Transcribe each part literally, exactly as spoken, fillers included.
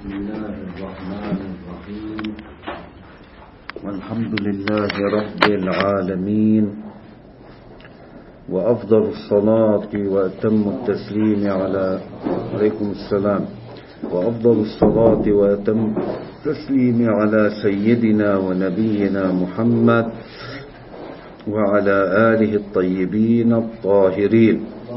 بسم الله الرحمن الرحيم والحمد لله رب العالمين وأفضل الصلاة وأتم التسليم على عليكم السلام وأفضل الصلاة وأتم التسليم على سيدنا ونبينا محمد وعلى آله الطيبين الطاهرين.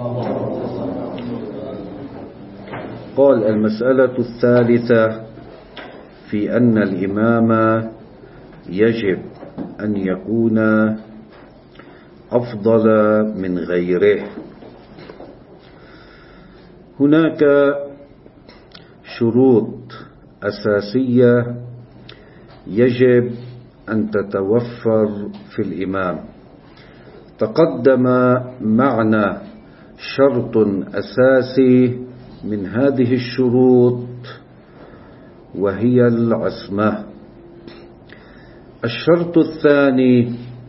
قال المسألة الثالثة في أن الإمام يجب أن يكون أفضل من غيره. هناك شروط أساسية يجب أن تتوفر في الإمام. تقدم معنا شرط أساسي من هذه الشروط وهي العصمة. الشرط الثاني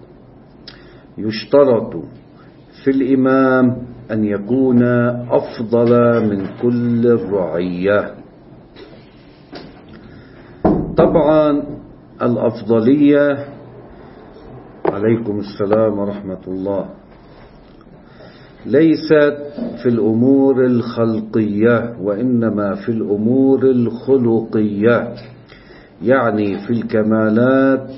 يشترط في الإمام أن يكون أفضل من كل الرعية. طبعا الأفضلية عليكم السلام ورحمة الله ليست في الأمور الخلقية وإنما في الأمور الخلقية، يعني في الكمالات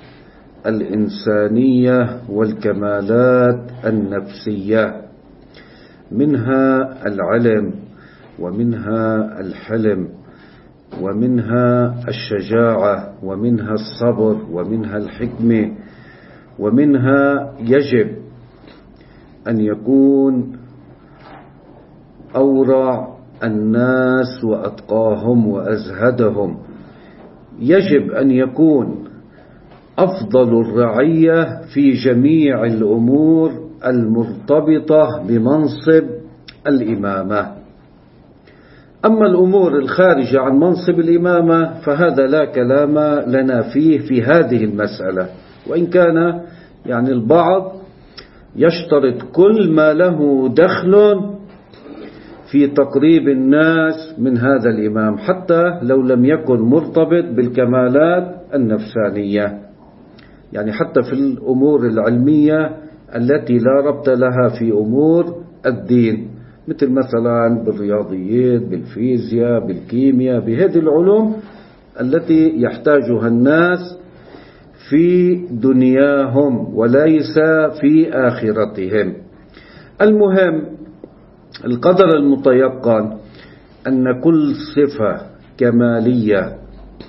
الإنسانية والكمالات النفسية، منها العلم ومنها الحلم ومنها الشجاعة ومنها الصبر ومنها الحكمة، ومنها يجب أن يكون أورع الناس وأتقاهم وأزهدهم. يجب أن يكون أفضل الرعية في جميع الأمور المرتبطة بمنصب الإمامة. أما الأمور الخارجة عن منصب الإمامة فهذا لا كلام لنا فيه في هذه المسألة، وإن كان يعني البعض يشترط كل ما له دخل في تقريب الناس من هذا الإمام حتى لو لم يكن مرتبط بالكمالات النفسانية، يعني حتى في الأمور العلمية التي لا ربط لها في أمور الدين، مثل مثلا بالرياضيات بالفيزياء بالكيمياء، بهذه العلوم التي يحتاجها الناس في دنياهم وليس في آخرتهم. المهم القدر المتيقن أن كل صفة كمالية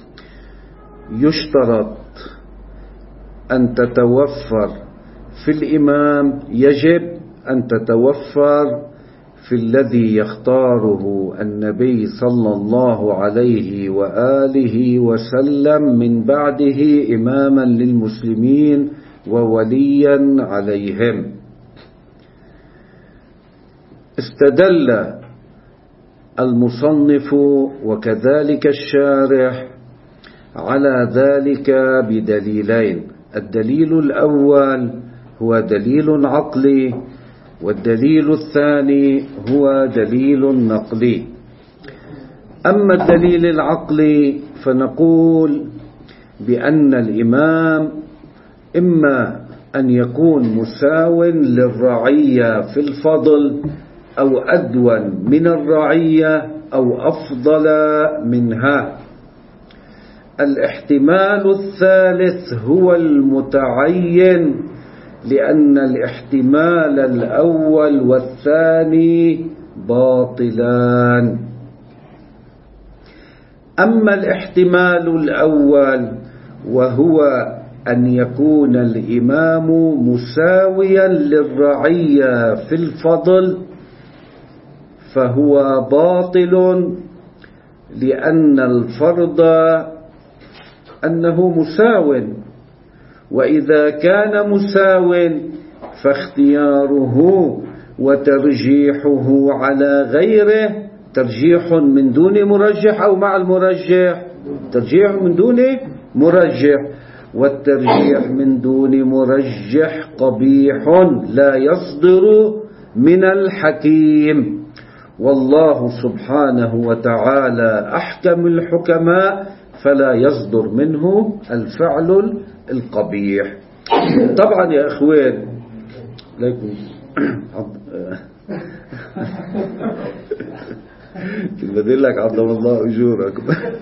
يشترط أن تتوفر في الإمام يجب أن تتوفر في الذي يختاره النبي صلى الله عليه وآله وسلم من بعده إماما للمسلمين ووليا عليهم. استدل المصنف وكذلك الشارح على ذلك بدليلين. الدليل الأول هو دليل عقلي، والدليل الثاني هو دليل نقلي. أما الدليل العقلي فنقول بأن الإمام إما أن يكون مساو للرعية في الفضل أو أدون من الرعية أو أفضل منها. الاحتمال الثالث هو المتعين، لأن الاحتمال الأول والثاني باطلان. أما الاحتمال الأول وهو أن يكون الإمام مساويا للرعية في الفضل فهو باطل، لأن الفرض أنه مساو، وإذا كان مساو فاختياره وترجيحه على غيره ترجيح من دون مرجح أو مع المرجح ترجيح من دون مرجح، والترجيح من دون مرجح قبيح لا يصدر من الحكيم. والله سبحانه وتعالى أحكم الحكماء فلا يصدر منه الفعل القبيح. طبعا يا أخوان لكم بدل لك عظم الله أجوركم.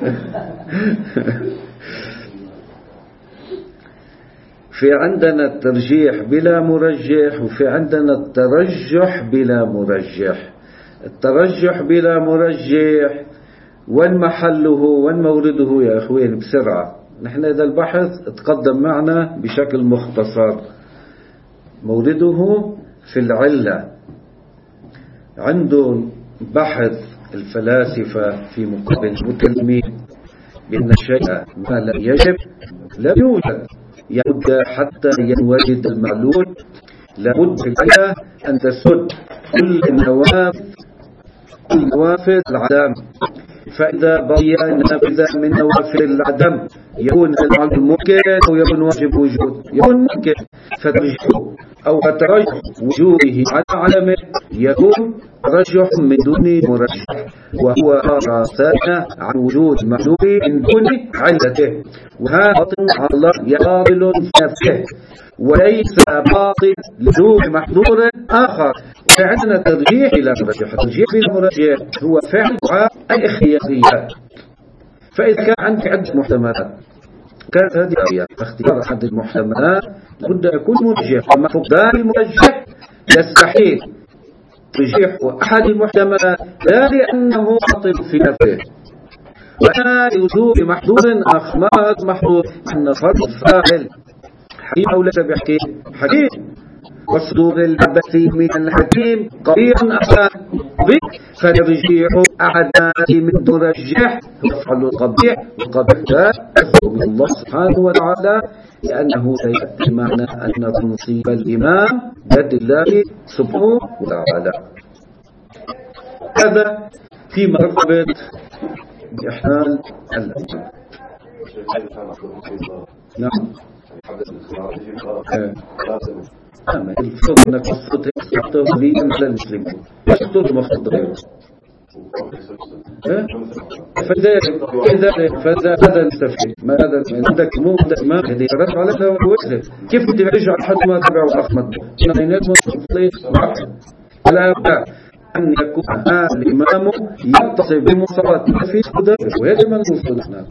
في عندنا الترجيح بلا مرجح، وفي عندنا الترجح بلا مرجح. الترجح بلا مرجح وين محله وين مورده يا أخوين؟ بسرعة، نحن إذا البحث تقدم معنا بشكل مختصر. مورده في العلة. عندهم بحث الفلاسفة في مقابل المتكلمين بأن الشيء ما لا يجب لا يوجد، يبدأ حتى ينوجد المعلول. لابد في العلة أن تسد كل النوافذ كل نوافذ العدم، فإذا بقي نافذة من نوافذ العدم يكون المعلول ممكن أو يكون واجب وجود، يكون ممكن فترجح أو ترجح وجوده على عدمه يكون ترجح من دون مرجح، وهو آراء ثانية عن وجود معلول من دون علته، وهذا باطل على الله يقابل نفسه وليس باطل لدون محظور آخر. فعندنا ترجيح إلى مرجح. الترجيح إلى مرجح هو فعل دعاء الاختياريات. فإذا كان عندك عدة محتملات كانت هذه اختيار أحد المحتملات لابد أن يكون مرجح، وما فقدان المرجح يستحيل ترجيح أحد المحتملات لا لأنه باطل في نفسه ولا لوجود محظور آخر. ما هذا المحظور؟ أن فرض فاعل حكيم أو ليس بحكيم؟ حكيم، والصدور العبثي من الحكيم قبيح أحسن بك، فترجيح أحد من ترجح يفعل القبيح، والقبيح لا يخرج من الله سبحانه وتعالى، لأنه سيأتي معنا أن تنصيب الإمام بيد الله سبحانه وتعالى. هذا في مرتبة بإحلال الأمر. نعم. أما الفضل أنك تصدق تغليا على المسلمين يشتر مفضل غيره. فإذا فإذا هذا نستفيد ما هذا عندك مو عندك ما هذه رد على هذا وجهه. كيف ترجع حد ما تبع أحمد نحن مصلي ولا بد أن يكون هذا الإمام يتصل بمصابات في قدر وهذا من المصلحنا.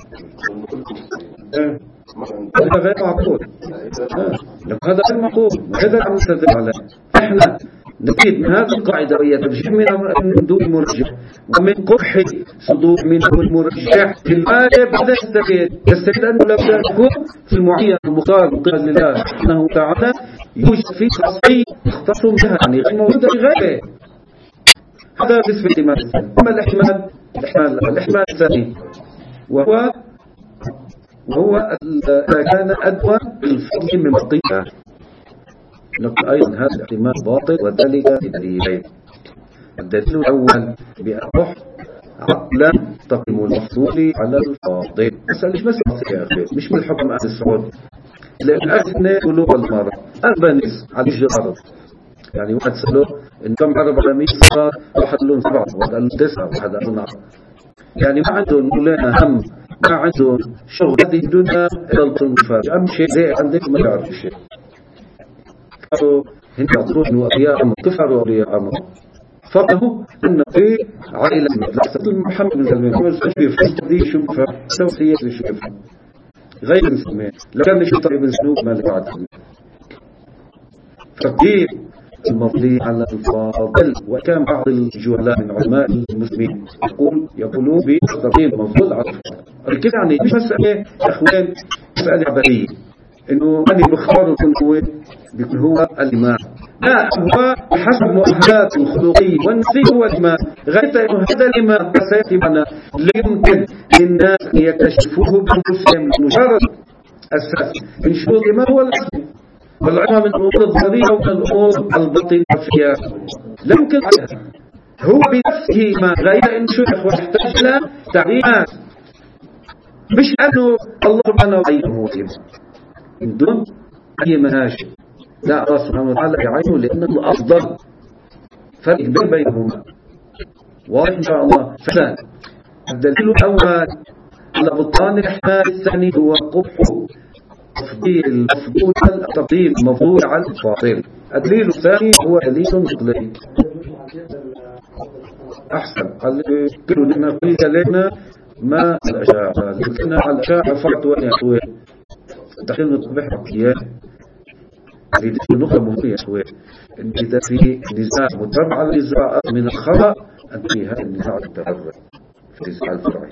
هذا غير معقول. هذا غير معقول وهذا عم نستدل عليه. احنا نريد من هذه القاعدة وهي ترجيح من دون مرجح ومن قبح صدور من دون مرجح في الغالب هذا يستفيد يستفيد أنه لابد أن يكون في المعين المختار من قبل الله سبحانه وتعالى يوجد فيه خاصية يختص بها يعني غير موجودة في غيره. هذا بالنسبة لما أما الاحتمال الاحتمال الاحتمال الثاني وهو وهو إذا كان أدوى بالفضل من بقية. نقول أيضا هذا الاحتمال باطل وذلك بدليلين. الدليل الأول بأن عقلا تقيم المفضول على الفاضل. مسألة مش مسألة يا أخي مش من الحكم أهل السعود لأن أثناء بلوغ المرأة أربانيس على الجرارة يعني واحد سأله إن كم عرب على مية صار واحد لون سبعة واحد لون تسعة واحد لون عشرة يعني ما عندهم مولانا هم ما عندهم شغل هذه الدنيا إلى الطنفة أهم شيء زي عندك ما يعرف شيء قالوا هن يعطروه إنه أولياء عمر كفروا أولياء عمر فقهوا أن في عائلة مثل محمد بن سلمان هو الشريف دي شوفها توصية للشريف غير مسلمين لو كان يشوف ابن سنوب ما لك عاد تقدير المفضي على الفاضل. وكان بعض الجهلاء من علماء المسلمين يقول يقولون بتقديم المفضول على الفاضل كده يعني مش مسألة أخوان مسألة عبرية إنه من يبخار يكون هو بيكون هو الإمام لا هو بحسب مؤهلات الخلقية والنفسية هو الإمام غير إنه هذا الإمام سيأتي معنا لا يمكن للناس أن يكتشفوه بأنفسهم مجرد أساس من شروط الإمام هو الأصل والعلم من الأمور الظاهرية ومن الأمور الباطنية فيها لا يمكن عليها هو بنفسه ما غير إن شيخ ويحتاج إلى تعليمات مش أنه الله سبحانه وتعالى هو الإمام من دون أي منهج لا الله سبحانه وتعالى يعينه لأنه الأفضل فرق بينهما واضح إن شاء الله. فعلا الدليل الأول على بطلان الإحمال، الثاني هو قبح تفضيل المفضول على التفضيل المفضول على الفاضل. الدليل الثاني هو دليل نقلي. أحسن كل لنا في كلامنا ما الأشاعة لكن على الأشاعة فرط وين يا أخوي دخلنا نطبح إياه هذه النقطة مهمة يا أخوي. إن إذا في نزاع متبع على النزاع من الخطأ أنتهي هذا النزاع التبرع في نزاع الفرع.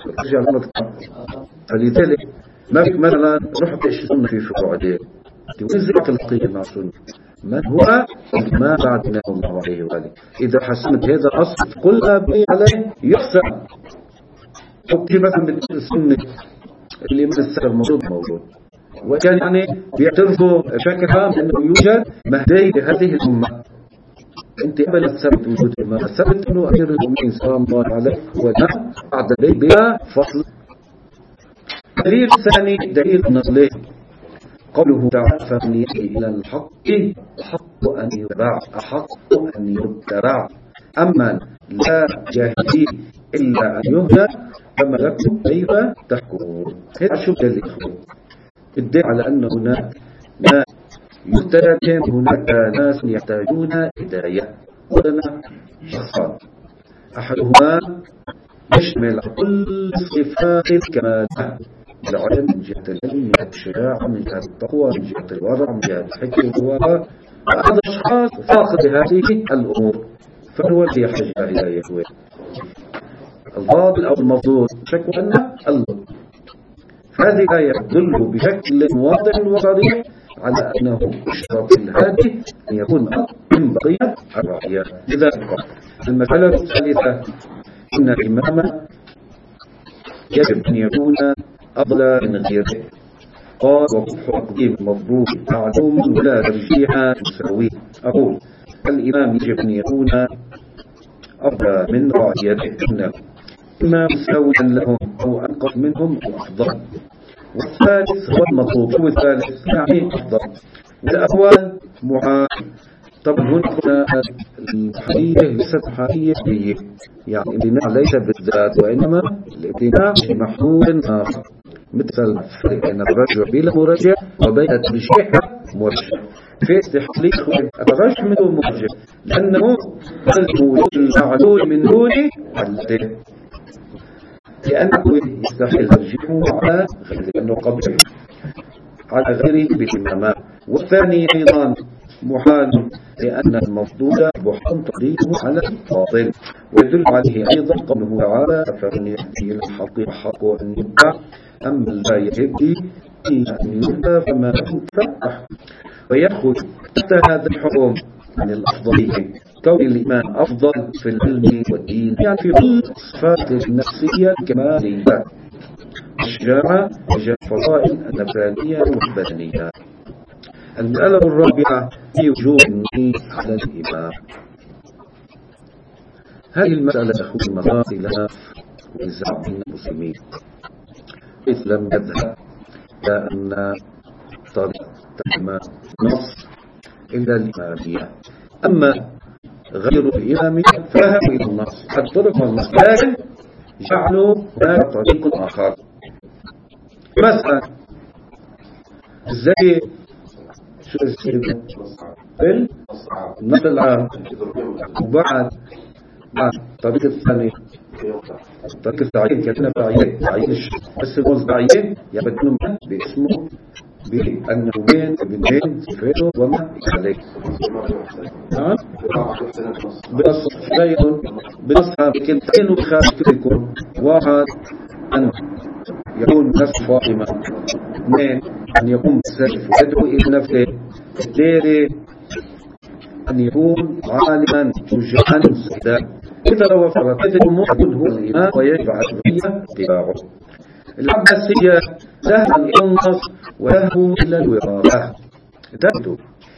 فلذلك ما فيك مثلا روح تشتغلنا في فروع دي تنزع القيم مع سنة من هو ما بعدنا الله عليه وآله. إذا حسنت هذا الأصل كل أبني عليه يحسن. وكي مثلا بالسنة اللي من السبب موجود موجود وكان يعني بيعترفوا بشكل عام أنه يوجد مهدي لهذه الأمة. أنت قبل السبب وجود الأمة السبب أنه أمير المؤمنين صلى الله عليه وسلم بعد ذلك بلا فصل. دليل الثاني دليل النقلي قوله تعالى فمن يهدي إلى الحق أحق أن يتبع أحق أن يتبع أما لا يهدي إلا أن يهدى فما لكم كيف تحكمون. هذا شو دليل الدليل على أن هناك ناس يهتدى هناك ناس يحتاجون هداية. ولنا شخصان أحدهما يشمل كل صفات الكمال العلم من جهة العلم من جهة الشجاعة من جهة التقوى من جهة الورع من جهة الحكمة وهذا الأشخاص فاقد هذه الأمور فهو الذي يحتاج إلى هداية. الفاضل أو المفضول شك أن الله هذه الآية تدل بشكل واضح وصريح على أنه اشترط الهادي أن يكون من بقية الرعية. لذلك المسألة الثالثة أن الإمام يجب أن يكون أفضل من غيره. قال وقبح المفضول معلوم ولا ترجيح تساويه. أقول الإمام يجب أن يكون أفضل من رعيته أنه إما مساويا لهم أو أنقص منهم أو أفضل. والثالث هو المطلوب. شو الثالث؟ يعني أفضل. والأول محال. طب هنا المحالية ليست محالية هي يعني الامتناع ليس بالذات وإنما الامتناع بمحمول آخر مثل الفرق بين الرجع بلا مرجع وبين الترجيح مرجع. في استحقاق الرجع منه مرجع لأنه المعلول من دون علته لأنه يستحيل ترجيحه على غيره لأنه قبل على غيره بالإمامات. والثاني أيضا محال لأن المفضول محال تقديمه على الباطل. ويدل عليه أيضا قوله تعالى فمن يهدي إلى الحق حق أن يتبع أما لا يهدي إلا أن يتبع فما له فأحكم. ويأخذ حتى هذا الحكم من الأفضلية كون الإيمان أفضل في العلم والدين يعني في كل الصفات النفسية الكمالية الشجاعة والفضائل النفسانية والبدنية. المسألة الرابعة في وجوب النية على الإمام. هذه المسألة أخوة مصاري لها ونزاع بين المسلمين إذ لم يذهب إلى أن طريق تحمى نص إلا الإمامية. أما غير الإمامية فهم إلى النص قد طرق النص لكن جعلوا هناك طريق آخر. مثلا زي شو اسمه النص العام وبعد الطريق الثاني الطريق التعيين كأنه تعيين تعيين بس الموز تعيين يبدون باسمه بأنه بين ابنين سفينه وما عليه نعم بنص فايد بنصها بكل تعيين وخارج كل يكون واحد أن يكون نفس فاطمة اثنين أن يكون بالسلف ويدعو إلى نفسه ثلاثة أن يكون عالما شجاعا سيدا. إذا توفرت هذه الأمور يكون هو الإمام ويجب على الشرعية اتباعه. العباسية ذهب إلى النص وذهبوا إلى الوراثة. ذهبوا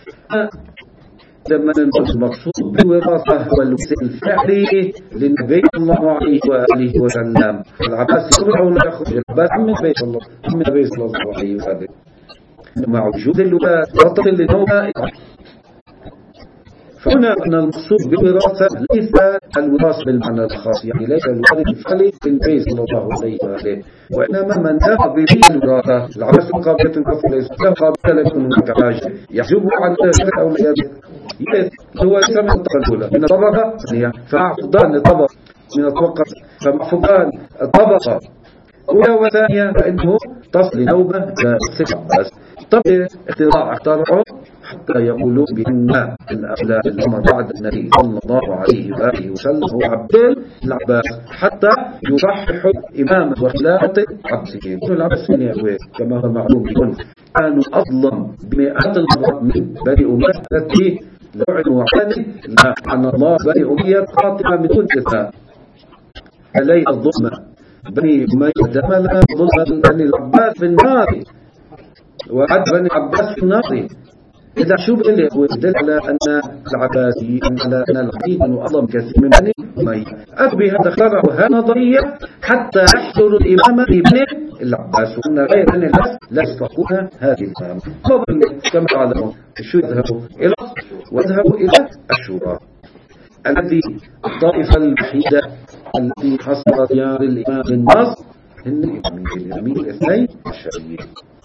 لما ننظر المقصود بالوراثة هو الوسيل الفعلي للنبي الله عليه وآله وسلم. العباس يقولون يأخذ العباس من بيت الله من النبي صلى الله عليه وآله مع وجود الولاة وطن للنوبة. فهنا أن المقصود بالوراثة ليس الوراثة بالمعنى الخاص، يعني ليس الوارث الفعلي بالنبي صلى الله عليه وآله، وإنما من لا قابلية الوراثة. العباس قابلية الوراثة ليس له قابلية، لا يكون هناك حاجة يحجبه عن ذلك أو لا يجب. هو ليس من الطبقة الأولى، من الطبقة الثانية. فمع فقدان الطبقة من الطبقة فمع فقدان الطبقة أولى وثانية فإنه تصل نوبة للسبع بس. طبعا اختراع اخترعوا حتى يقولون بأن الأولاد الأمر بعد النبي صلى الله عليه وآله وسلم هو عبد العباس، حتى يصحح إمامة وخلافة عباسيين. العباسيين كما هو معلوم يكون كانوا أظلم بمئات المرات من بني أمية التي لعنوا عليه لعن الله بني أمية قاطعة من دون استثناء. علي الظلمة بني أمية دملا ظلمة بني العباس في النار، وعد بني عباس في النار. إذا شو بقول يدل على أن العباسيين على أن العباسيين كانوا أظلم كثير من بني أمية. أبي هذا اخترعوا هذه النظرية حتى يحصلوا الإمامة في بني العباس، وأن غير بني العباس لا يستطيعون هذه الإمامة. كما قالوا شو يذهبوا إلى ويذهبوا إلى الشورى، الذي الطائفة الوحيدة التي حصل ديار الإمام النص هن الإمامين الإمامين الاثنين عشريين.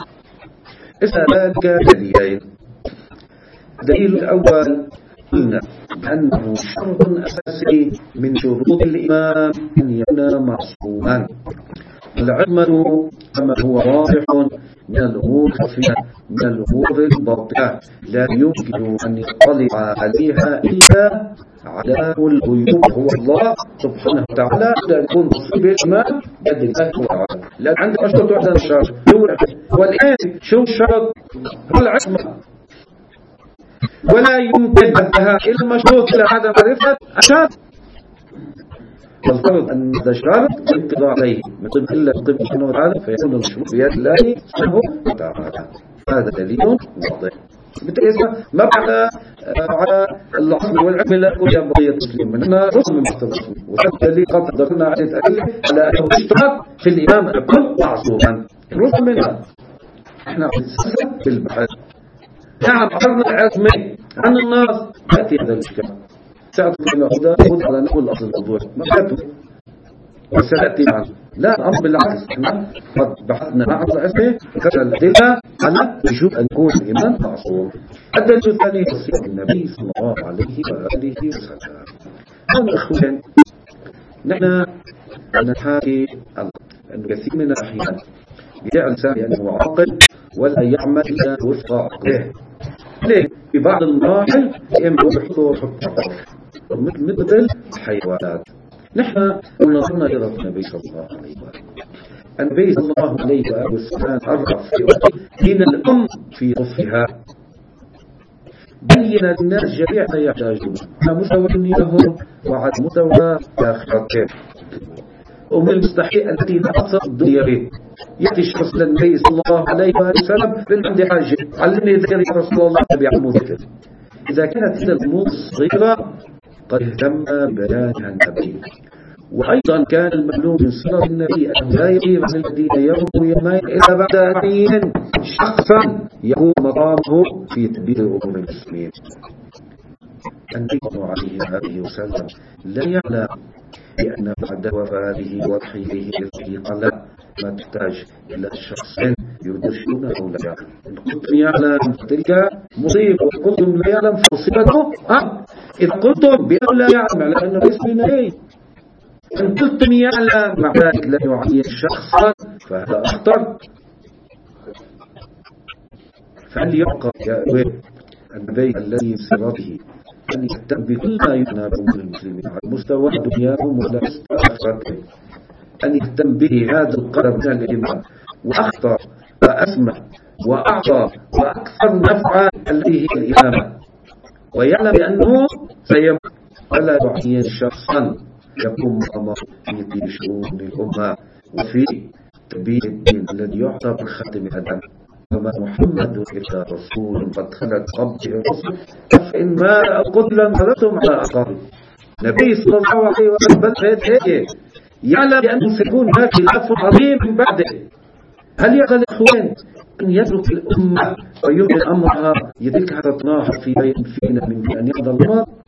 إذا ذلك دليلين. الدليل الأول قلنا أنه شرط أساسي من شروط الإمام أن يكون معصوما. العلم كما هو واضح من الأمور الخفية من الأمور الباطنة لا يمكن أن يطلع عليها إلا علام الغيوب هو الله سبحانه وتعالى. لا يكون مصيب الإمام بيد الله تعالى، لأن عندك أشرط وحدة الشرط. والآن شو الشرط؟ هو العلم، ولا يمكن انتهاء المشروط إلى عدم معرفة الشرط. والفرض أن هذا الشرط ينقضى عليه مثل إلا قبل سبحانه وتعالى فيكون المشروط بيد الله سبحانه وتعالى. هذا دليل واضح. بالتالي ما بعد على العصر والعلم لا يكون ينبغي التسليم مننا رسم من التسليم، وهذا الذي قد ذكرنا عدة أدلة على أنه اشترط في الإمام أن يكون معصوما. رسم منها احنا في البحث نعم عرضنا العلم عن الناس يأتي هذا الإشكال. سأعطيك الهدى خذ على نقول أصل الموضوع ما كتب وسأتي عنه. لا أمر بالعكس، احنا قد بحثنا عن العلم وكذا الأدلة على وجوب أن يكون الإمام معصوم. الدليل الثاني وصية النبي صلى الله عليه وآله وسلم. هذا أخوان نحن نحاكي أن كثير من الأحيان يدعي الإنسان بأنه عاقل ولا يعمل إلا وفق عقله. ليه؟ في بعض المراحل يمكن بحضور حقوق مثل الحيوانات. نحن نظرنا إلى النبي صلى الله عليه وسلم. النبي صلى الله عليه وسلم عرف في وقت دين الأم في طفلها، بين للناس جميع ما يحتاجون على مستوى دنياهم وعلى مستوى آخرتهم. ومن المستحيل التي لا أقصد الدنيا به يأتي الشخص للنبي صلى الله عليه وسلم من عندي حاجة علمني ذكر يا رسول الله بيعمل ذكر. إذا كانت هذه الأمور صغيرة قد اهتم بيانها النبي. وأيضا كان المعلوم من سنة النبي أنه لا يغيب عن الذين يرموا يمين إلا بعد أن شخصا يقوم مقامه في تدبير أمور المسلمين. النبي صلى الله عليه وسلم لا يعلم بأن بعد وفاته وحيه الحقيقة لا ما تحتاج إلى شخصين يرشدونه أو لا يعلم. إن قلتم يعلم تلك مصيبة وقلتم لا يعلم فمصيبته. أه إذا قلتم بأنه لا يعلم على أنه ليس بنبي، إن قلتم يعلم مع ذلك لا يعين شخصا فهذا أخطر. فهل يبقى يا النبي الذي بصراطه أن يهتم بكل ما يعنى بأمور المسلمين على مستوى دنياهم ولا مستوى آخرتهم، أن يهتم به هذا القدر من الإيمان وأخطر وأسمى وأعطى وأكثر نفعا الذي هي الإمامة، ويعلم بأنه سيموت ولا يعين شخصا يقوم مقامه في شؤون الأمة وفي تبيين الدين الذي يعتبر خاتم الأدب. وما محمد إلا رسول قد خلت قبله الرسل فإن ما قتلا انقلبتم على أعقابكم. النبي صلى الله عليه وسلم هيك يعلم بأنه سيكون هناك خلاف عظيم من بعده. هل يقل الإخوان أن يترك الأمة ويمكن أمرها يدك حتى تناهض في بين فينا من أن يقضى الأمر؟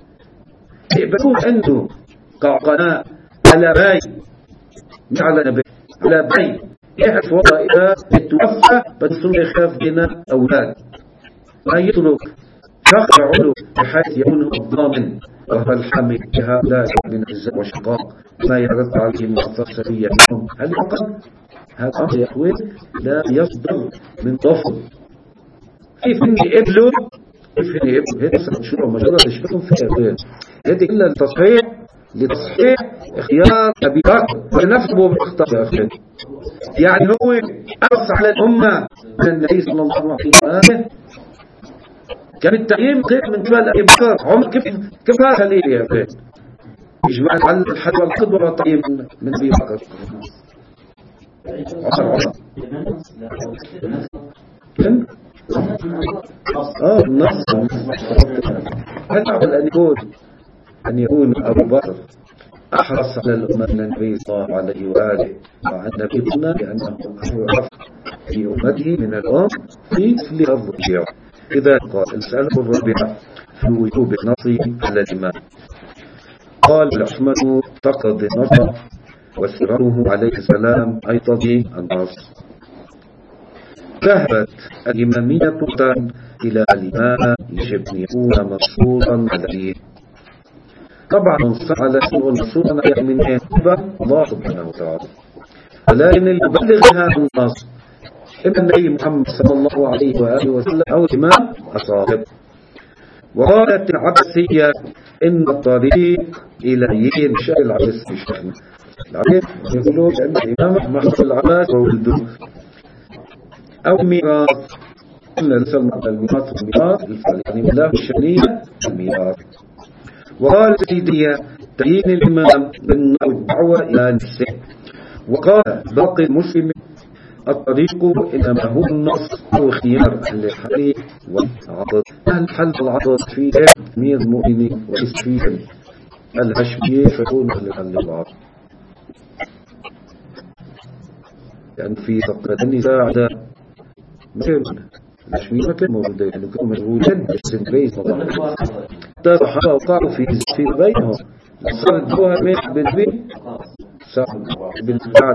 يقبلون عنده قناة على باي على نبي على باي يعرف والله إذا يتوفى بتصير يخاف بنا أولاد ما يترك شخص عضو بحيث يكون الضامن وهو الحامي بهؤلاء من العزة والشقاق ما يرد عليه مؤثر سريع منهم. هل فقط هذا أمر يا أخوي لا يصدر من طفل كيف إني إبلو كيف إني إبلو هذا مشروع مجرد يشبههم في أخوي هذه إلا التصحيح لتصحيح اختيار أبي بكر ونفسه باختار يا أخوي. يعني هو أرس على الأمة من النبي صلى الله عليه وسلم كان التعيين غير من قبل أبي بكر. عمر كيف كيف هذا خليل يا أخي يجمع على الحد والقدر والطيب من من أبي بكر. عمر عمر كم آه النص هل تعمل أن يكون أن يكون أبو بكر أحرص على الأمة من النبي صلى الله عليه وآله مع أن قلنا بأنه أحرص في أمته من الأم في مثل الرجيع. إذا قال المسألة الرابعة في وجوب النص على الإمام. قال العثمان تقضي النص وسره عليه السلام أي تقضي النص. ذهبت الإمامية إلى الإمام يجب أن يكون مشروطا عليه. طبعا على سوء المشروطا عليه من الله سبحانه وتعالى ولكن المبلغ هذا النص إما النبي محمد صلى الله عليه وآله وسلم أو الإمام الصادق. وقالت العباسية إن الطريق إلى ين شاء العباس في شأنه العباس يقولون أن الإمام محمد العباس وولده أو ميراث إن نسمى الميراث الميراث يعني الله الشريعة الميراث. وقال سيدية تعيين الإمام بالدعوة إلى نفسه. وقال باقي المسلم الطريق إنما هو النص أو اختيار أهل الحل والعضد. أهل الحل والعضد في تأمير المؤمنين وإسفيهم الهشمية فيكون أهل الحل والعضد. يعني في فقرة النساء عدا مثل الهشمية مثل موجودة يعني كانوا مشغولين بالسنبيس والله تضحى وقعوا في في بينهم صارت جوها ميح بالبيت صار بالبعد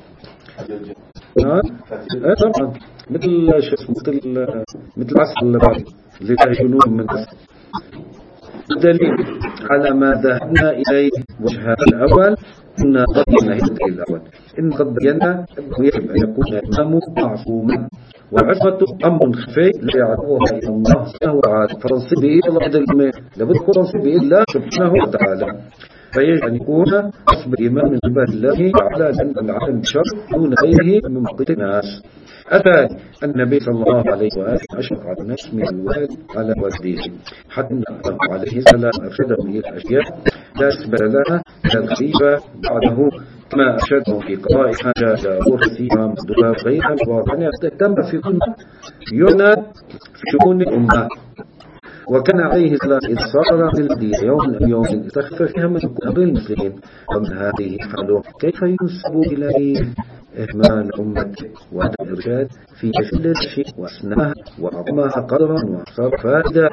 اه طبعا مثل شو اسمه مثل مثل عسل اللي بعد اللي جنون من عسل. الدليل على ما ذهبنا إليه وجه الأول إن قد بينا الدليل الأول إن قد بينا أنه يجب أن يكون الإمام معصوما والعصمة أمر خفي لا يعرفها إلا الله سبحانه وتعالى فرنصب به الله عز وجل لابد يكون رنصب به الله سبحانه وتعالى. فيجب أن يكون أصبح الإمام من عباد الله تعالى لأن العالم بشر دون غيره من مقيت الناس. أثاني النبي صلى الله عليه وآله أشفق على الناس من الوالد على والديه حتى أنه عليه السلام أرشدهم إلى الأشياء لا أسبب لها من الخليفة بعده كما أرشدهم في قضاء حاجة ورثيها مدلها غيرها وأن يهتم في كل يعنى في شؤون الأمة. وكان عليه السلام إذ صار بالذي يوم يوم استخفى فيها من قبل المسلمين ومن هذه حاله كيف ينسب إليه إهمال أمته وعدم الإرشاد في كل الشيء وأسناها وعظمها قدرا وأحصر فائدة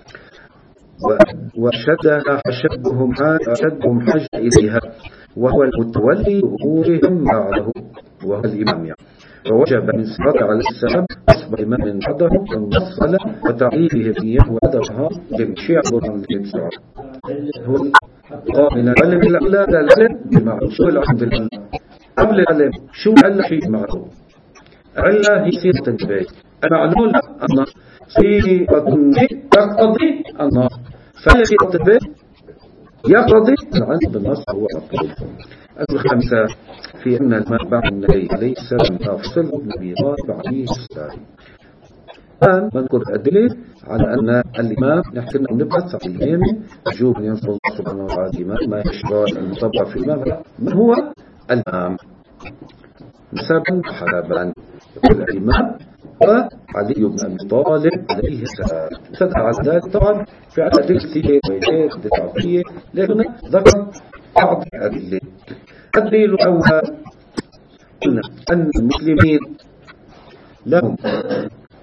وشدها أشدهم أشدهم حاجة إليها وهو المتولي أمورهم بعده وهو الإمام يعني. فوجب من صلى على السلام أصبح إمام بعده والمصلة وتعليله فيه وأدبها للشيع برهن الإنسان هو من العلم إلا لا لا العلم بمعنى شو العلم بالعلم قبل العلم شو علة شيء معه علة يصير تنبيه المعلوم أن صيغة تقتضي النص فهي في التنبيه يقتضي العلم بالنص هو الأفضل. الخامسة في أن المتبع النبي عليه السلام أفصل النبي عليه السلام. الآن نذكر الدليل على أن الإمام نحن نبحث عن الإمام وجوب أن ينصر الله سبحانه وتعالى الإمام ما يشغل المطبع في الإمام من هو الإمام نسبا حسابا يقول الإمام وعلي بن أبي طالب عليه السلام. سدع على ذلك طبعا في أدلة كثيرة ويجاد دفاعية لكن ذكر بعض الأدلة. الدليل الأول قلنا أن المسلمين لهم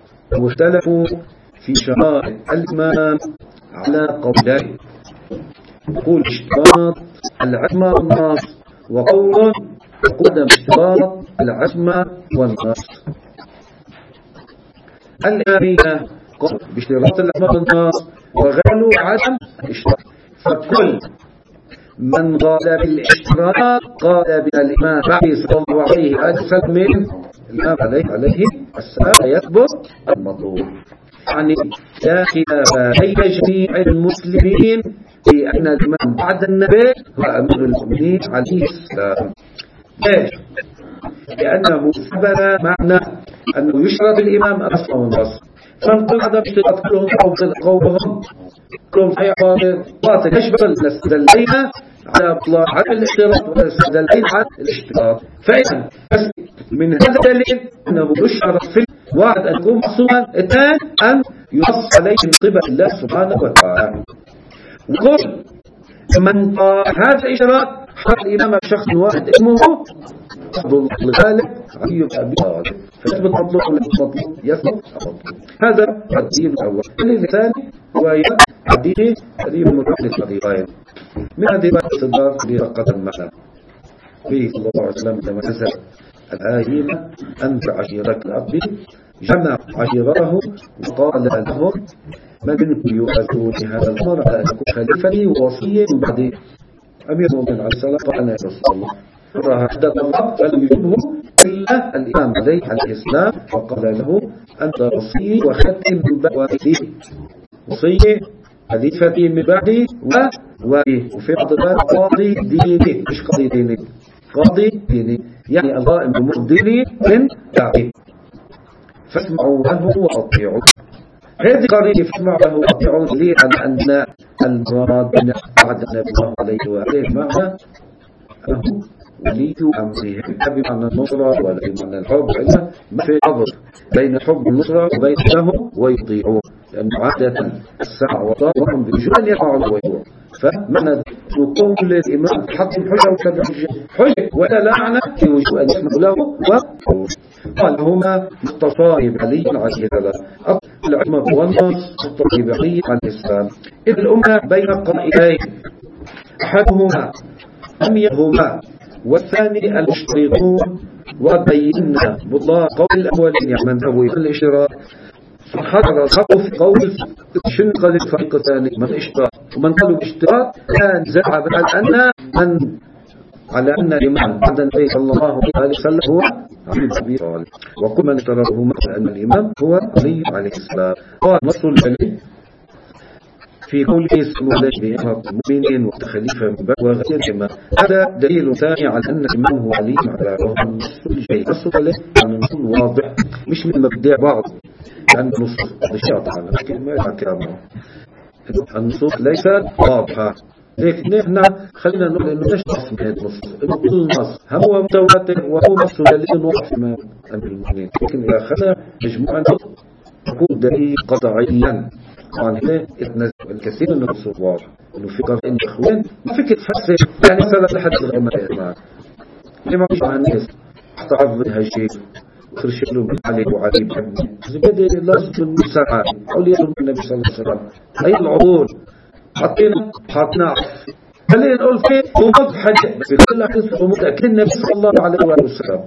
واختلفوا في شرائع الإمام على قولين يقول اشتراط العصمة والنص، وقول يقدم اشتراط العصمة والنص. الآمية قال باشتراط العصمة والنص وقالوا عدم الاشتراط. فكل من قال بالاشتراط قال بالإمام عليه صلى الله عليه وسلم من الإمام عليه عليه السلام يثبت المطلوب. يعني لا خلاف بين جميع المسلمين في أن الإمام بعد النبي هو أمير المؤمنين عليه السلام. ليش؟ لأنه ثبت معنى أنه يشرب الإمام أصلا والنص. فانقل هذا باشتراط كلهم قومهم كلهم صحيح باطل. يشبه الاستدلين على الله على الاشتراط والاستدلين على الاشتراط. فإذا من هذا الدليل أنه يشرط في واحد أن يكون معصوما، اثنان أن ينص عليه من قبل الله سبحانه وتعالى. وقل من قال هذا الاشتراط حط الإمام بشخص واحد اسمه عبد الله الغالب علي بن أبي طالب، فيثبت مطلوب ولا مطلوب؟ يثبت مطلوب. هذا الدليل الأول. الدليل الثاني هو حديث حديث المتحدث حديثين من هذه الاستدلال لرقة المعنى فيه صلى الله عليه وسلم لما نزل الآيين أنت عشيرك الأرض جمع عشيرته وقال لهم من منكم يؤذون هذا الأمر على أن يكون خليفني ووصيا من بعد أمير المؤمنين عليه السلام. قال يا رسول الله فحدث الله فلم يجبه إلا الإمام عليه عليه السلام فقال له أنت وصي وختم من بعدي وصي خليفتي من بعدي وفي بعض ذلك قاضي ديني مش قاضي ديني قاضي ديني يعني الله أمر ديني من بعدي فاسمعوا له وأطيعوا. هذه قضية فاسمعوا له وأطيعوا لي على أن المراد بعد النبي الله عليه وآله معنى ولي أمرهم بمعنى النصرة ولا بمعنى الحب، إلا ما في عضل بين حب النصرة وبين له ويطيعون، لأن عادة الساعة وطاعهم بجوان يقعوا ويطيعون. فمعنى وقوم للإمام حق الحجة وكذا حجة ولا لعنة في وجوه أن يسمع له وقول. قال هما متصائب علي عليه هذا العلم والنص متصائب علي عليه السلام. إذ الأمة بين قائلين أحدهما أم يهما والثاني المشترطون وبينا بالله قول الأولين يعمل هو الاشتراط فحضر الخطأ في قول شن قال الفريق الثاني من اشتراط ومن قالوا باشتراط كان زعب على أن من على أن الإمام بعد النبي صلى الله عليه وسلم هو علي بن أبي طالب، وكل من اشترطه مثل أن الإمام هو علي عليه السلام. قال نص الجليل في قوله صلى الله عليه وسلم المؤمنين وخليفة من بعد وغيرهما. هذا دليل ثاني على أن الإمام هو علي على النص الجيد. النص عليه عن النص واضح مش من مبدع بعض عن النص الشاطئ لكن ما يحكمه النصوص ليست واضحة. لكن نحن خلينا نقول إنه ليش نص من هذا النص إنه كل نص هو متواتر وهو نص دليل واضح من المؤمنين، لكن إذا أخذنا مجموعة يكون دليل قطعيا عن هنا الكثير من النصوص واضح إنه في قرآن إخوان ما فيك تفسر يعني سبب لحد الغمار معك لما مش عن الناس تعرض منها شيء وترشد له علي وعلي بن زبدة لازم المساعة أولياء النبي صلى الله عليه وسلم أي العقول حطينا حطنا خلينا نقول فيه ومض حاجة بس كل حدث ومتأكد النبي صلى الله عليه وسلم.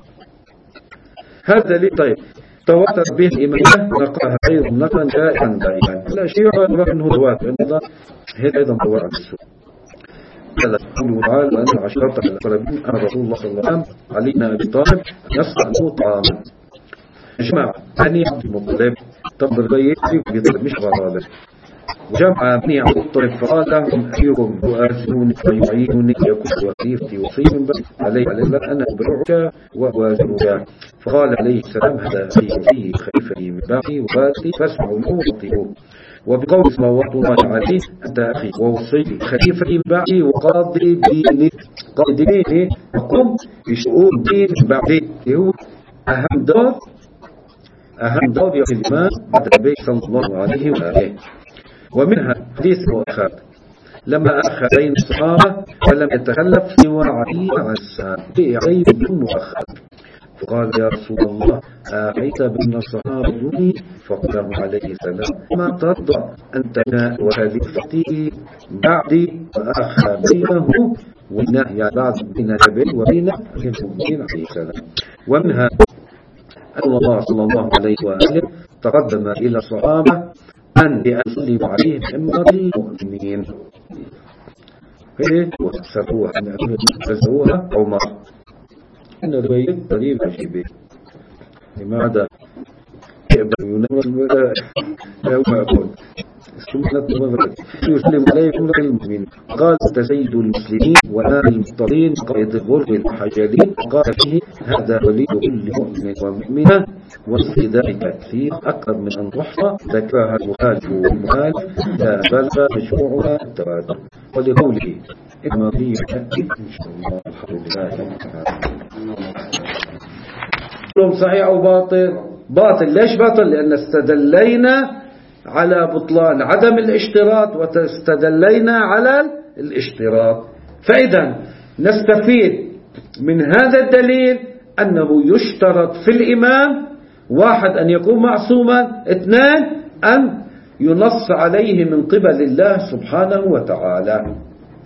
هذا لي طيب تواتر به الإمامة نقاها أيضا نقلا جائعا دائما لا شيء يعرف أنه تواتر هذا هذا أيضا تواتر السوء. قال قوله تعالى وأن العشرة الأقربين أن رسول الله صلى الله عليه وسلم علي بن أبي طالب يصنع له طعاما. جماعة بني عبد المطلب طب البيت في بيطلب مش غرابة وجمع بني عبد المطلب فقال لهم أيكم يؤذنوني ويعينوني يكون وظيفتي وصي من بعد عليه عليه الله أنا أبرعك وأوازنك. فقال عليه السلام هذا أخي وصي خليفتي من بعدي وباتي فاسمعوا له وأطيعوه. وبقول صلوات الله عليه أنت أخي ووصي خليفتي من بعدي وقاضي ديني قاضي ديني وقم بشؤون دين من بعدي هو أهم دور أهم دور يا الإمام بعد النبي صلى الله عليه وآله. ومنها حديث مؤخر لما أخذ بين الصحابة فلم يتخلف سوى علي عن السلام علي بدون مؤخر فقال يا رسول الله آخيت بين صحابي؟ فقال عليه السلام ما ترضى أن تكون وخليفتي بعدي وآخى بينه والنهي بعد بين النبي وبين المؤمنين عليه السلام. ومنها أن الله صلى الله عليه وآله تقدم إلى الصحابة أن يصلي عليهم أمر المؤمنين وسروها أن يتزوها عمر. أن البيت قريب عجيب لماذا يقبل يوم أقول يسلم عليكم المؤمنين. قال سيد المسلمين وآل المضطرين قائد الغرب الحجلين قال فيه هذا ولي كل مؤمن ومؤمنة وفي ذلك كثير أكثر من أن تحصى ذكرها المخالف والمخالف لا بلغ مجموعها التبادل. ولقوله إما في إن شاء الله الحمد لله صحيح أو باطل؟ باطل. ليش باطل؟ لأن استدلينا على بطلان عدم الاشتراط واستدلينا على الاشتراط. فإذا نستفيد من هذا الدليل أنه يشترط في الإمام واحد أن يكون معصوما، اثنان أن ينص عليه من قبل الله سبحانه وتعالى.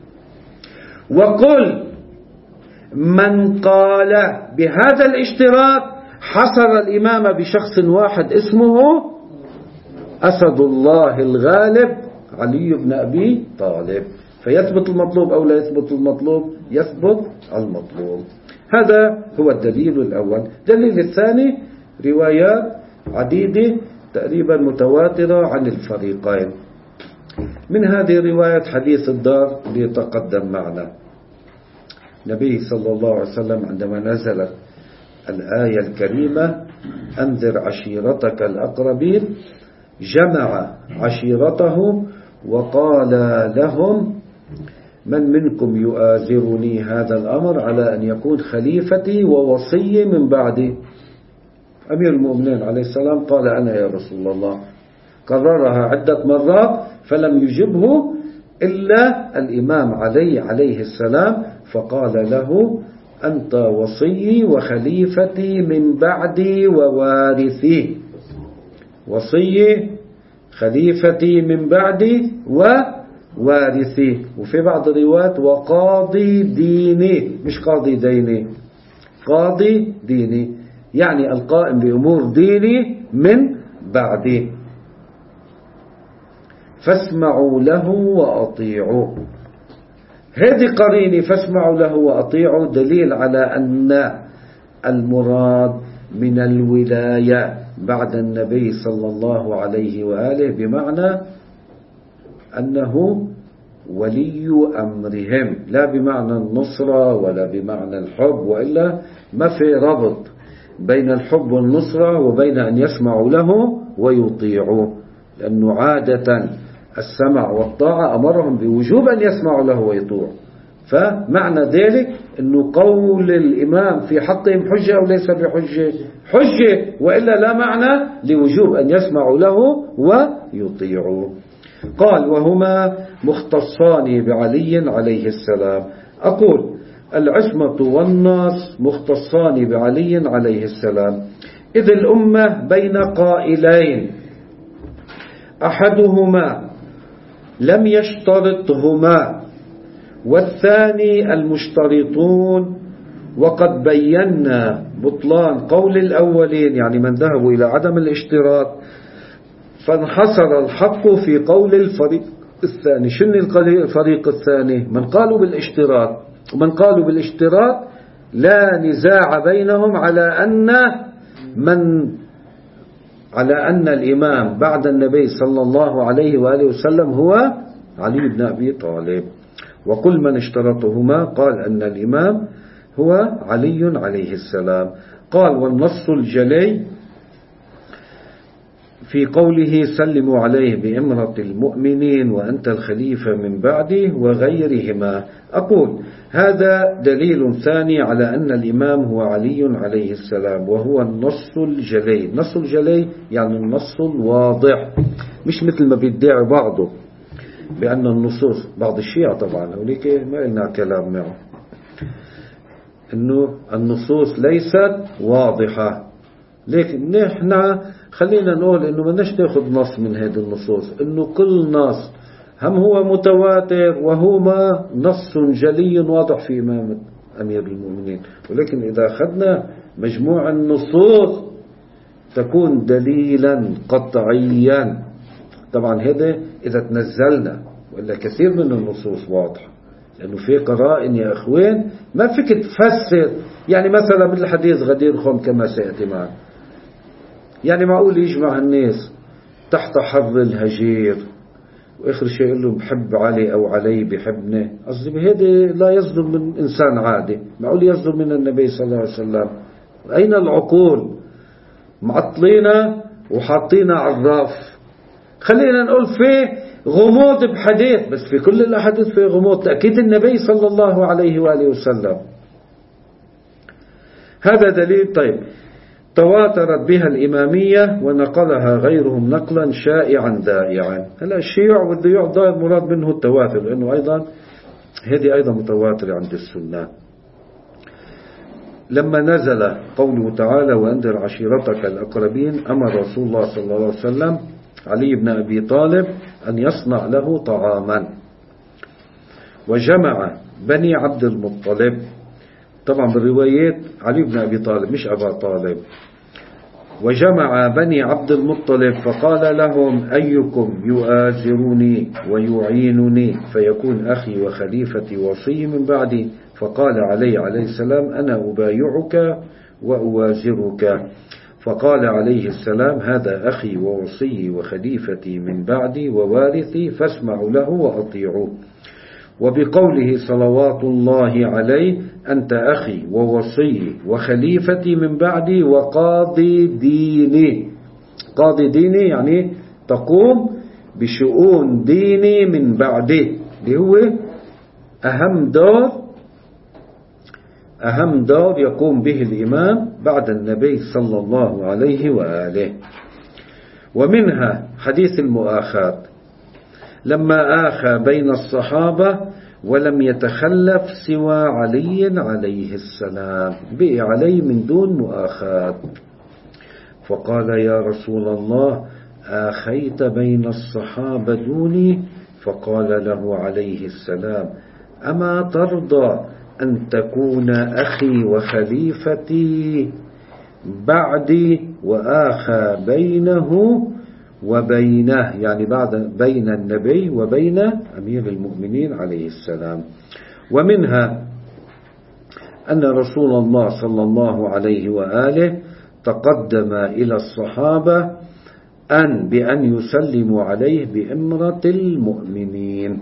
وقل من قال بهذا الاشتراط حصر الإمام بشخص واحد اسمه أسد الله الغالب علي بن أبي طالب. فيثبت المطلوب أو لا يثبت المطلوب؟ يثبت المطلوب. هذا هو الدليل الأول. الدليل الثاني روايات عديدة تقريبا متواترة عن الفريقين. من هذه الروايات حديث الدار ليتقدم معنا. النبي صلى الله عليه وسلم عندما نزلت الآية الكريمة أنذر عشيرتك الأقربين جمع عشيرته وقال لهم من منكم يؤازرني هذا الأمر على أن يكون خليفتي ووصي من بعدي. أمير المؤمنين عليه السلام قال أنا يا رسول الله. كررها عدة مرات فلم يجبه إلا الإمام علي عليه السلام فقال له أنت وصي وخليفتي من بعدي ووارثي. وصي خليفتي من بعدي ووارثي. وفي بعض الروايات وقاضي ديني، مش قاضي ديني، قاضي ديني يعني القائم بأمور ديني من بعدي. فاسمعوا له وأطيعوا. هذه قرينة فاسمعوا له وأطيعوا دليل على أن المراد من الولاية بعد النبي صلى الله عليه وآله بمعنى أنه ولي أمرهم، لا بمعنى النصرة ولا بمعنى الحب، وإلا ما في ربط بين الحب والنصرة وبين أن يسمعوا له ويطيعوا، لأنه عادة السمع والطاعة أمرهم بوجوب أن يسمعوا له ويطيعوا. فمعنى ذلك أنه قول الإمام في حقهم حجة أو ليس بحجة؟ حجة، وإلا لا معنى لوجوب أن يسمعوا له ويطيعوا. قال وهما مختصان بعلي عليه السلام. أقول العصمة والنص مختصان بعلي عليه السلام، إذ الأمة بين قائلين أحدهما لم يشترطهما والثاني المشترطون، وقد بينا بطلان قول الأولين يعني من ذهبوا إلى عدم الاشتراط، فانحصر الحق في قول الفريق الثاني. شن الفريق الثاني؟ من قالوا بالاشتراط، ومن قالوا بالاشتراط لا نزاع بينهم على أن من على أن الإمام بعد النبي صلى الله عليه وآله وسلم هو علي بن أبي طالب. وكل من اشترطهما قال أن الإمام هو علي عليه السلام. قال والنص الجلي في قوله سلموا عليه بإمرة المؤمنين وأنت الخليفة من بعده وغيرهما. أقول هذا دليل ثاني على أن الإمام هو علي عليه السلام، وهو النص الجلي. النص الجلي يعني النص الواضح، مش مثل ما بيدعي بعضه بأن النصوص، بعض الشيعة طبعا هوليك ما لنا كلام معه، أنه النصوص ليست واضحة. لكن نحن خلينا نقول أنه ما نش ناخذ نص من هذه النصوص، أنه كل نص هم هو متواتر وهما نص جلي واضح في إمامة أمير المؤمنين، ولكن إذا أخذنا مجموع النصوص تكون دليلا قطعيا. طبعا هذا إذا تنزلنا، وإلا كثير من النصوص واضحة، لأنه في قرائن يا أخوين ما فيك تفسر. يعني مثلا مثل حديث غدير خم كما سيأتي معنا، يعني معقول يجمع الناس تحت حر الهجير وآخر شيء يقول له بحب علي أو علي بحبني؟ قصدي بهذا لا يصدر من إنسان عادي، معقول يصدر من النبي صلى الله عليه وسلم؟ أين العقول؟ معطلينا وحاطينا على الرف. خلينا نقول في غموض بحديث، بس في كل الأحاديث في غموض تأكيد النبي صلى الله عليه وآله وسلم. هذا دليل. طيب، تواترت بها الإمامية ونقلها غيرهم نقلا شائعا ذائعا. هلا الشيوع والذيوع ضائع مراد منه التواتر، لأنه أيضا هذه أيضا متواترة عند السنة. لما نزل قوله تعالى وأنذر عشيرتك الأقربين، أمر رسول الله صلى الله عليه وسلم علي بن أبي طالب أن يصنع له طعاما، وجمع بني عبد المطلب. طبعا بالروايات علي بن أبي طالب مش أبا طالب. وجمع بني عبد المطلب فقال لهم أيكم يؤازرني ويعينني فيكون أخي وخليفتي وصي من بعدي؟ فقال علي عليه السلام أنا أبايعك وأوازرك. فقال عليه السلام هذا أخي ووصي وخليفتي من بعدي ووارثي فاسمعوا له وأطيعوا. وبقوله صلوات الله عليه أنت أخي ووصي وخليفتي من بعدي وقاضي ديني. قاضي ديني يعني تقوم بشؤون ديني من بعدي، اللي هو أهم دور أهم دور يقوم به الإمام بعد النبي صلى الله عليه وآله. ومنها حديث المؤاخاة، لما آخى بين الصحابة ولم يتخلف سوى علي عليه السلام، بقي علي من دون مؤاخاة. فقال يا رسول الله آخيت بين الصحابة دوني؟ فقال له عليه السلام أما ترضى أن تكون أخي وخليفتي بعدي وآخى بينه وبينه، يعني بعد بين النبي وبين أمير المؤمنين عليه السلام. ومنها أن رسول الله صلى الله عليه وآله تقدم إلى الصحابة أن بأن يسلموا عليه بإمرة المؤمنين.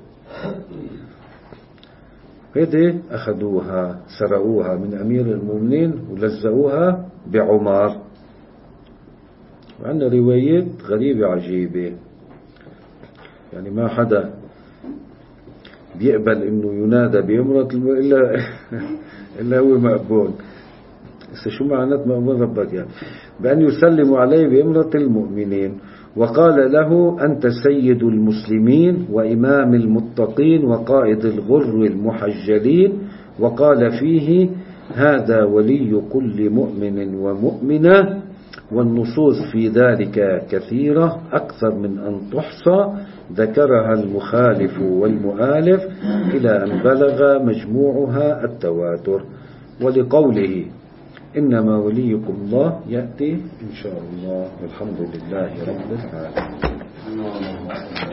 هذه أخذوها سرقوها من أمير المؤمنين ولزقوها بعمر. وعندنا روايات غريبة عجيبة، يعني ما حدا بيقبل إنه ينادى بإمرة إلا إلا هو مقبول. بس شو معنات مقبول ربك؟ يعني بأن يسلموا عليه بإمرة المؤمنين. وقال له أنت سيد المسلمين وإمام المتقين وقائد الغر المحجلين. وقال فيه هذا ولي كل مؤمن ومؤمنة. والنصوص في ذلك كثيرة أكثر من أن تحصى، ذكرها المخالف والمؤالف إلى أن بلغ مجموعها التواتر. ولقوله إنما وليكم الله يأتي إن شاء الله، والحمد لله رب العالمين.